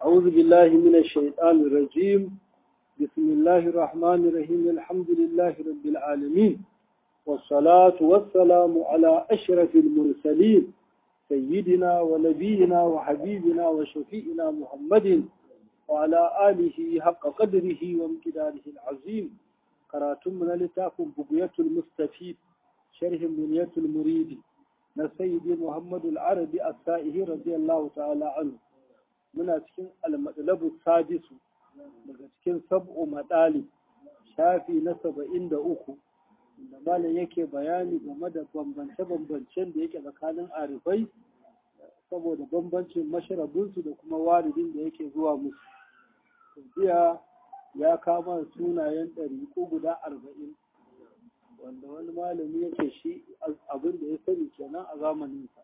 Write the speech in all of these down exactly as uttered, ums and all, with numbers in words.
أعوذ بالله من الشيطان الرجيم بسم الله الرحمن الرحيم الحمد لله رب العالمين والصلاة والسلام على أشرف المرسلين سيدنا ونبينا وحبيبنا وشفيئنا محمد وعلى آله حق قدره وامتداره العظيم قراتم من لتاكم بقية المستفيد شرح بنية المريد نسيد محمد العربي السائه رضي الله تعالى عنه muna cikin almadalabu sadisu daga cikin sab'u madali shafi na saba'in da uku da malam yake bayani game da bambance-bambancen da yake tsakanin arifai saboda bambancin masharabinsu da kuma waridin da yake zuwa musu. Jiya ya kama sunayen ɗariƙu guda arba'in wanda wani malami yake shi abin da ya sani kenan a zamaninsa.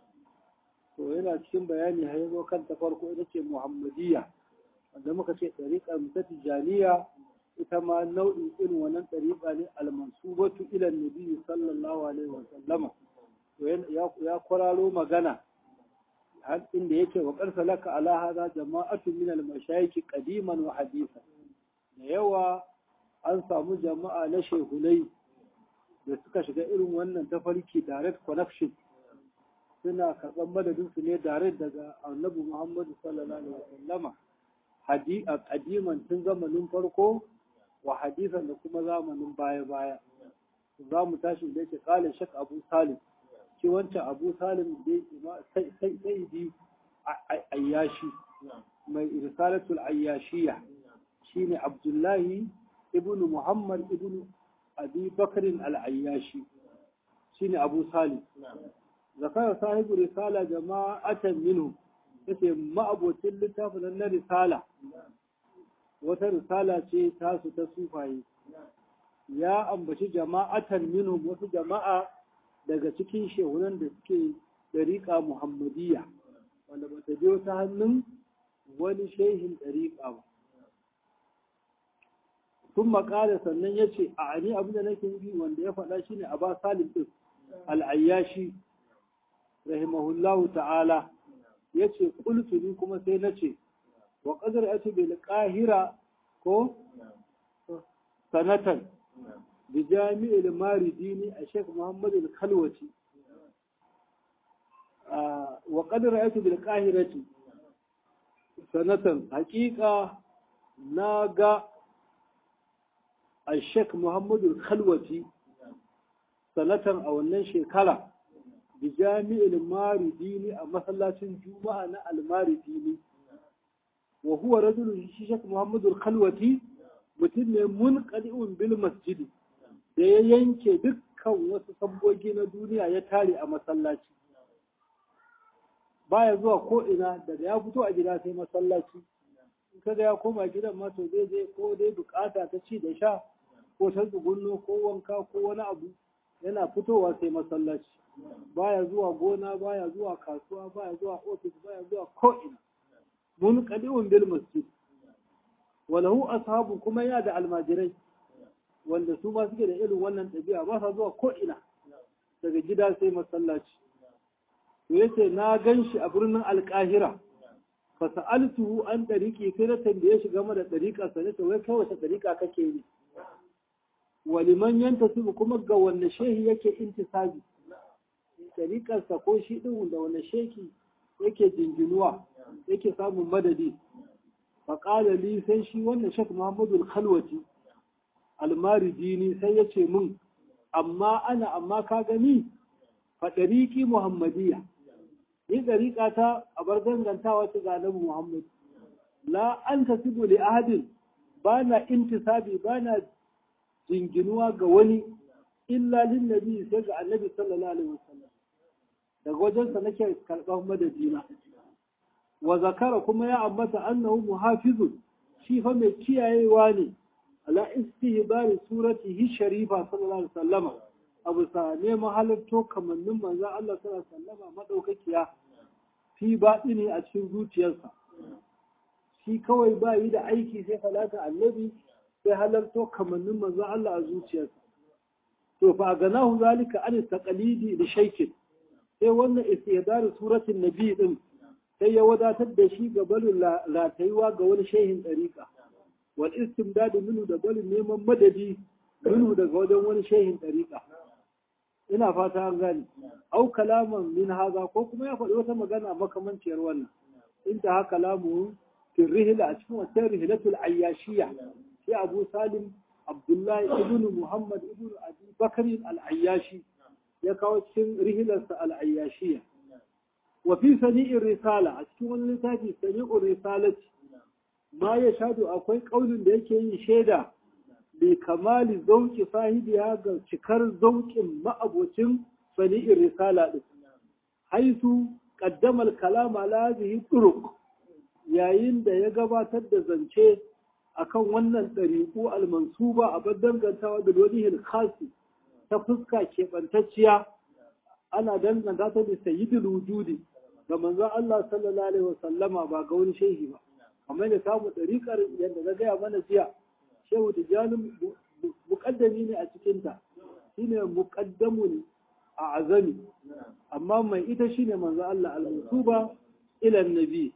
To yana cikin bayani har yazo kan ta farko ita ce Muhammadiyya wanda muka ce ɗariƙar ta Tijaniya ita ma nau'in irin wannan ɗariƙa ne al-mansubatu ila nabi sallallahu alaihi wa sallama. To ya kwararo magana har inda yake wa qarsa laka ala hada jama'atu min al-mashayikh qadiman wa hadithan. Da yawa an samu jama'a na shehulai da suka shiga irin wannan tafarki direct connection suna karɓar madadinsu ne tare daga annabi Muhammadu sallallahu alaihi wasallama a ƙadiman tun zamanin farko wa hadisan da kuma zamanin baya-baya. Za mu tashi da yake ƙalin shak Abu Salim, shi wancan Abu Salim da sai bi ayyashi mai risalatul ayyashiya shi ne Abdullahi ibn Muhammad ibn Abi Bakarin al-Ayyashi shi ne Abu Salim. Zakara sahibu risala jama'atan minhu yace ma'abocin littafin na risala wata risala ce tasu ta sufaye ya ambaci jama'atan minhum wasu jama'a daga cikin shehunan da suke dariƙa Muhammadiyya wanda ba ta biyo ta hannun wani shehin dariƙa ba. Sun maƙala sannan ya ce a ani abin da nake yi wanda ya faɗa shine Aba Salim ɗin al-Ayyashi rahimahullahu ta'ala ya ce ƙultuni kuma sai na ce wa ƙadar ya ce bil ƙahira ko sanatan da jami'il maridini a shek muhammad al-kalwati wa ƙadar ya ce bil ƙahirati sanatan haƙiƙa na ga a shek muhammad al-kalwati sanatan a wannan shekara بجامع المارديني مثلا جمعة المارديني وهو رجل شيخ محمد الخلوتي mutum ne munqadi'un bil masjidi da ya yanke dukkan wasu sabbogi na duniya ya tare a masallaci baya zuwa ko ina daga ya fito a gida sai masallaci in kaga ya koma gidan ma to zai je ko dai bukata ta ci da sha ko ta tsugunno ko wanka ko wani abu yana fitowa sai masallaci baya zuwa gona baya zuwa kasuwa baya zuwa ofis baya zuwa ko'ina mun qadi'un bil masjid walahu ashabu kuma ya da almajirai wanda su ma suke da irin wannan tabi'a ba sa zuwa ko'ina daga gida sai masallaci to yace na ganshi a birnin alqahira fa sa'altuhu an tariqi sai na tambaye shi game da tariqa sai ta wai kai wata tariqa kake yi waliman yantasibu kuma ga wanne shehi yake intisabi tariƙarsa ko shi ɗin da wani sheki yake jinginuwa yake samun madadi faƙala li sai shi wannan shek muhammadu al-khalwati al-maridini sai ya ce min amma ana amma ka gani fa ɗariƙi muhammadiyya ni ɗariƙa ta a bar dangantawa ta ga annabi muhammad la an tasibu li ahadin ba na intisabi ba na jinginuwa ga wani illa lin nabi sai ga annabi sallallahu alaihi wasallam daga wajensa nake karɓar madadina wa zakara kuma ya ambata annahu muhafizun shi fa mai kiyayewa ne ala istihbari suratihi sharifa sallallahu alaihi wasallam abu sa ne mahalatto kamannin manzon Allah sallallahu alaihi wasallam madaukakiya fi batini a cikin zuciyarsa shi kawai ba yi da aiki sai salata annabi sai halarto kamannin manzon Allah a zuciyarsa to fa ganahu zalika an taqalidi da shaykin sai wannan istihdaru suratin nabi din sai ya wadatar da shi ga barin ratayuwa ga wani shehin ɗariƙa wal istimdadu minhu da barin neman madadi minhu daga wajen wani shehin ɗariƙa ina fata an gane au kalaman min haza ko kuma ya faɗi wata magana makamanciyar wannan inda haka kalamu fi rihla a cikin wata rihlatul ayyashiyya sai Abu Salim Abdullahi ibn Muhammad ibn Abi Bakr al-Ayyashi ya kawo cikin rihilarsa al-Ayyashiyya wa fi sani'ir risala a cikin wani littafi sani'ur risalati ma ya shadu akwai kaulin da yake yin shaida bi kamali zauki sahibiya ga cikar zaukin ma'abocin sani'ir risala din haisu qaddama al-kalam ala hadhihi turuq yayin da ya gabatar da zance akan wannan ɗariƙu al-mansuba a dangantawa da wajihil khasi ta fuska keɓantacciya ana danganta ta da sayyidul wujudi ga manzon Allah sallallahu alaihi wasallama ba ga wani shehi ba kamar da samu ɗariƙar yadda na gaya mana jiya shehu tijanin muƙaddami ne a cikinta shine muƙaddamun a azami amma mai ita shine manzon Allah al-mansuba ila nabi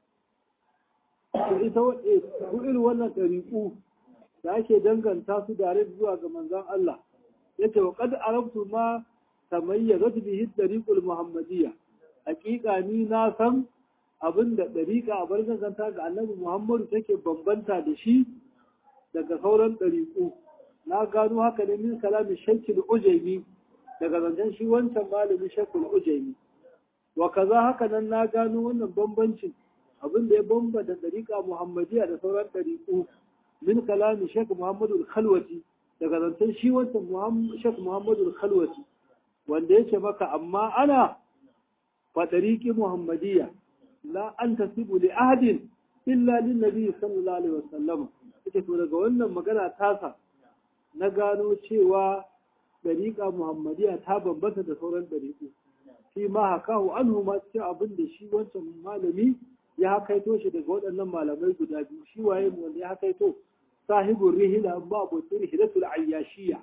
to ita irin wannan ɗariƙu da ake danganta su da zuwa ga manzon Allah yace wa qad arabtu ma tamayyazat bihi tariqul muhammadiyya haqiqa ni na san abinda dariqa a barkanta ga annabi Muhammadu take bambanta da shi daga sauran dariqu na gano haka ne min kalami shaykh ujaymi daga zancen shi wancan malami shaykh ujaymi wa kaza haka nan na gano wannan bambancin abinda ya bambanta dariqa muhammadiyya da sauran dariqu min kalami shaykh Muhammadu al-Khalwati daga zancen shi wancan Sheikh Muhammadu Khalwati wanda yake maka amma ana fatariki Muhammadiyya la an tasibu li ahadin illa lin nabi sallallahu alaihi wasallam yake to daga wannan magana tasa na gano cewa dariqa Muhammadiyya ta bambanta da sauran dariqu shi ma hakahu anhu ma ce abin da shi wancan malami ya hakaito shi daga waɗannan malamai guda biyu shi waye wanda ya hakaito صاحب الرهلة باب رهلة العياشية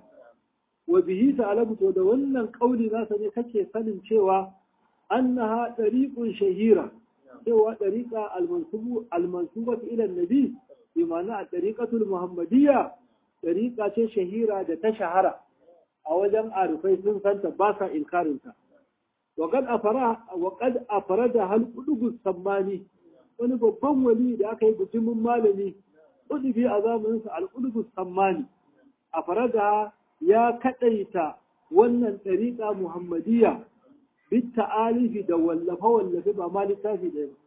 وبه تعلمت ودونا قولي ناس نكتش سنن شوى أنها طريق شهيرة شوى طريقة المنسوبة, المنسوبة إلى النبي بمعنى الطريقة المحمدية طريقة شهيرة تشهر أولا عارفين سنسان باسا إنكارنسا وقد أفرها وقد أفردها القلوب السماني ونبقى ولي لأكي بجم مالني ƙudubi a zamaninsa al'ulubus sammani a farada ya kaɗaita wannan ɗariƙa muhammadiyya bit ta'alifi da wallafe-wallafe ba ma littafi ɗaya ba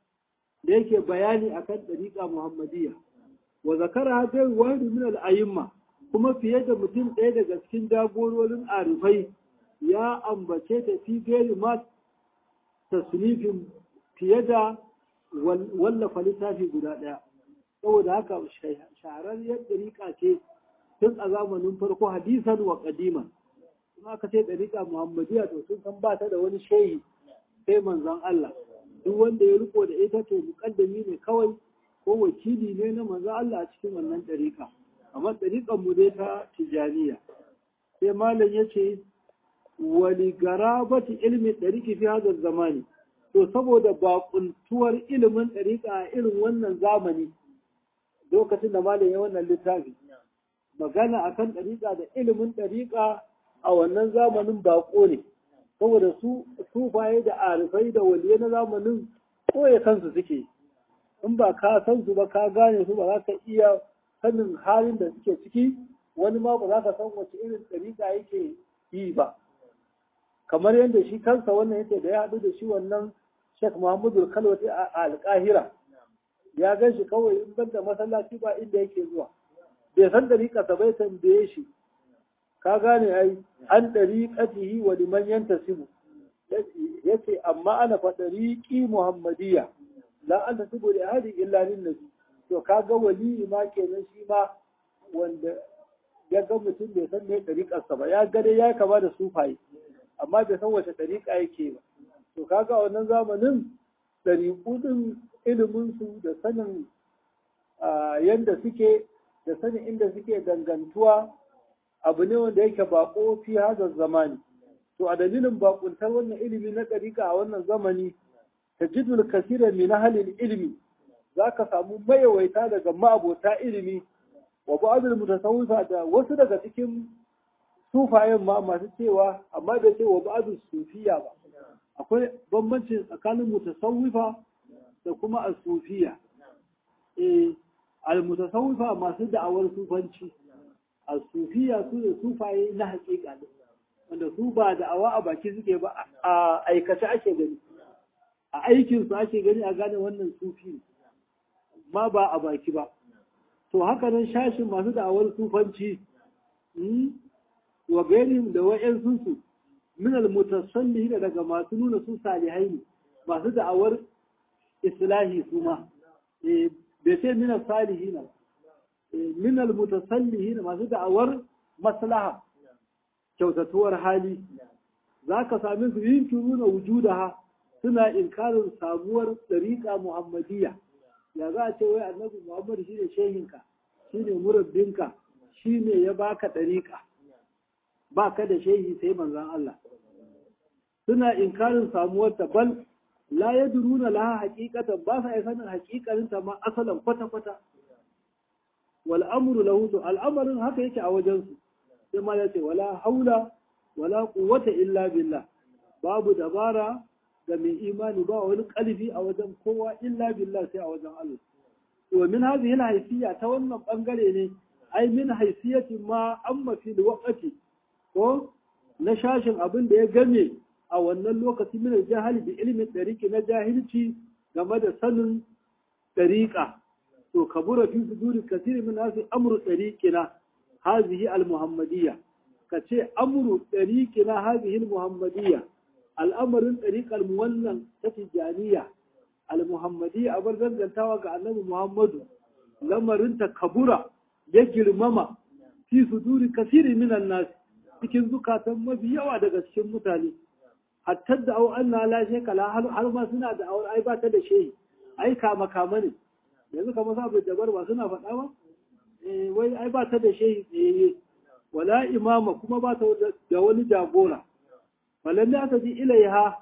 da yake bayani akan ɗariƙa muhammadiyya wa zakara hadar wani min al'ayimma kuma fiye da mutum ɗaya daga cikin jagororin arifai ya ambace ta fi gari ma tasnifin fiye da wallafa littafi guda ɗaya saboda haka shahararriyar ɗariƙa ce tun a zamanin farko hadisan wa ƙadiman kuma aka ce ɗariƙa muhammadiyya to sun san ba ta da wani shehi sai manzon Allah duk wanda ya riko da ita to muƙaddami ne kawai ko wakili ne na manzon Allah a cikin wannan ɗariƙa amma ɗariƙan mu dai ta tijaniya sai malam ya ce wali garabati ilmi ɗariƙi fi hadar zamani to saboda baƙuntuwar ilimin ɗariƙa a irin wannan zamani lokacin da malam ya wannan littafi magana akan ɗariƙa da ilimin ɗariƙa a wannan zamanin baƙo ne saboda su sufaye da arifai da waliyai na zamanin koya kansu suke in ba ka san su ba ka gane su ba za ka iya sanin halin da suke ciki wani ma ba za ka san wace irin ɗariƙa yake yi ba kamar yadda shi kansa wannan yake da ya haɗu da shi wannan Sheikh Muhammadu Khalwati a Alƙahira ya gan shi kawai in banda masallaci ba inda yake zuwa bai san dariƙarsa bai tambaye shi ka gane ai an dariƙatihi wa liman yantasibu yace amma ana fa dariqi muhammadiyya la an tasibu li ahadi illa lin nabi to kaga wali ma kenan shi ma wanda ya ga mutum bai san me dariƙarsa ba ya ga dai ya kama da sufaye amma bai san wace dariƙa yake ba to kaga wannan zamanin dariƙu din iliminsu da sanin yadda suke da sanin inda suke dangantuwa abu ne wanda yake bako fi hazar zamani to a dalilin bakuntar wannan ilimi na ɗariƙa a wannan zamani tajidul kasira min ahli ilmi zaka samu mayawaita daga ma'abota ilimi wa ba'dul mutasawwifa da wasu daga cikin sufayen ma masu cewa amma da cewa ba'dul sufiya ba akwai bambanci tsakanin mutasawwifa da kuma as-sufiya eh al-mutasawwifa masu da'awar sufanci as-sufiya su ne sufaye na haƙiƙa wanda su ba da'awa a baki suke ba a aikace ake gani a aikin su ake gani a gane wannan sufi ma ba a baki ba to haka nan shashin masu da'awar sufanci wa gairin da wa'yan su min al-mutasallihin daga masu nuna su salihai ne masu da'awar islahi su ma bai ce min al-salihin min al-mutasallihin masu da'awar maslaha kyautatuwar hali za ka sami su yin turuna wujudaha suna inkarin samuwar ɗariƙa muhammadiyya ya za a ce wai annabi muhammad shi ne shehinka shi ne murabbinka shi ne ya baka ɗariƙa ba ka da shehi sai manzan Allah suna inkarin samuwar ta bal la ya duruna laha haƙiƙatan ba sa yi sanin haƙiƙarinta ma asalan kwata-kwata wal amru lahu al'amarin haka yake a wajensu sai ma ya ce wala haula wala quwwata illa billah babu dabara ga mai imani ba wani ƙarfi a wajen kowa illa billah sai a wajen Allah to min hadhihi al-haysiyya ta wannan bangare ne ai min haysiyati ma amma fi waqti ko na shashin abin da ya game a wannan lokaci min jahili bi ilmin tariqi na jahilci game da sanin tariqa to kabura fi suduri kathir min nasi amru tariqina هذه المحمدية كتي أمر طريقنا هذه المحمدية الأمر طريق المولن تتجانية المحمدية أبر ذنب التوقع أنه محمد لما رنت كبرة يجل ماما في صدور كثير من الناس لكن ذكاة ما في يوعدك الشمتاني حتى دعوا أن لا شيء لا هل ما سنة دعوا أي بات هذا شيء أي كاما كامني يعني كما صاحب الجبر وسنة فتاوى wai ai ba ta da shehi tsaye wala imama kuma ba ta da wani jagora balle aka ji ilaiha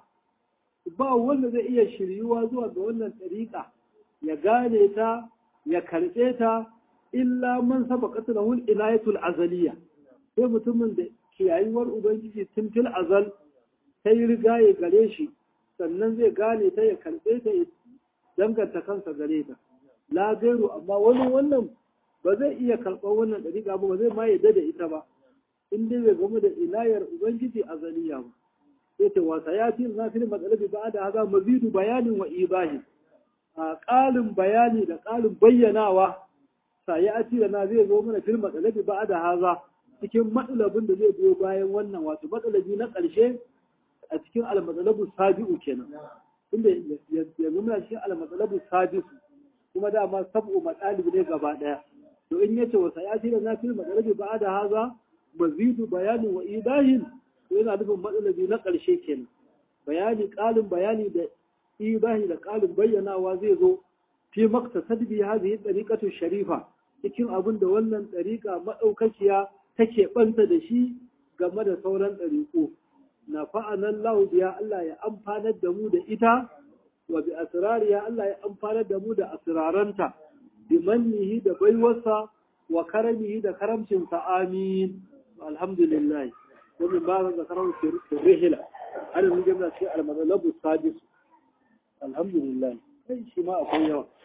ba wanda zai iya shiryuwa zuwa ga wannan tariqa ya gane ta ya karbe ta illa man sabaqat lahu al-inayatul azaliyya sai mutumin da kiyayuwar ubangiji tun fil azal sai riga ya gare shi sannan zai gane ta ya karbe ta ya danganta kansa gare ta la gairu amma wani wannan ba zai iya karɓar wannan ɗariƙa ba ba zai ma yadda da ita ba in dai bai gamu da inayar ubangiji a zaniya ba sai ce wasa ya fi na fili matsalabi ba da haza mazidu bayanin wa ibahi a ƙalin bayani da ƙalin bayyanawa sa ya ci da na zai zo mana fil matsalabi ba da haza cikin matsalabin da zai biyo bayan wannan wato matsalabi na ƙarshe a cikin almatsalabu sabi'u kenan inda yanzu muna cikin almatsalabu sabi'u kuma dama sab'u matsalibi ne gaba ɗaya to in yace wa sayati da na fil madalabi ba da haza mazidu bayanin wa idahin to yana nufin matsalabi na ƙarshe kenan bayani ƙalin bayani da idahi da ƙalin bayyanawa zai zo fi maktasad bi hadhihi tariqatu sharifa cikin abin da wannan tariqa madaukakiya take banta da shi game da sauran tariqo na fa'ana Allah biya Allah ya amfanar da mu da ita wa bi asrariya Allah ya amfanar da mu da asraranta bimannihi da baiwarsa wa karamihi da karamcinsa amin alhamdulillah ومن بعد ذكرهم في الرحلة أنا من جملة شيء على مطلب السادس الحمد لله أي شيء ما أقول